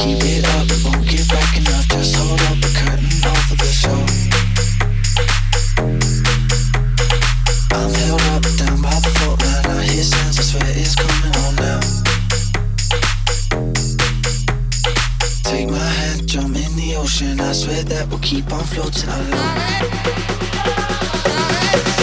keep it up, won't give back enough. Just hold up the curtain off of the show. I'm held up down by the fault line. I hear sounds, I swear it's coming on now. Take my hand, jump in the ocean. I swear that we'll keep on floating alone.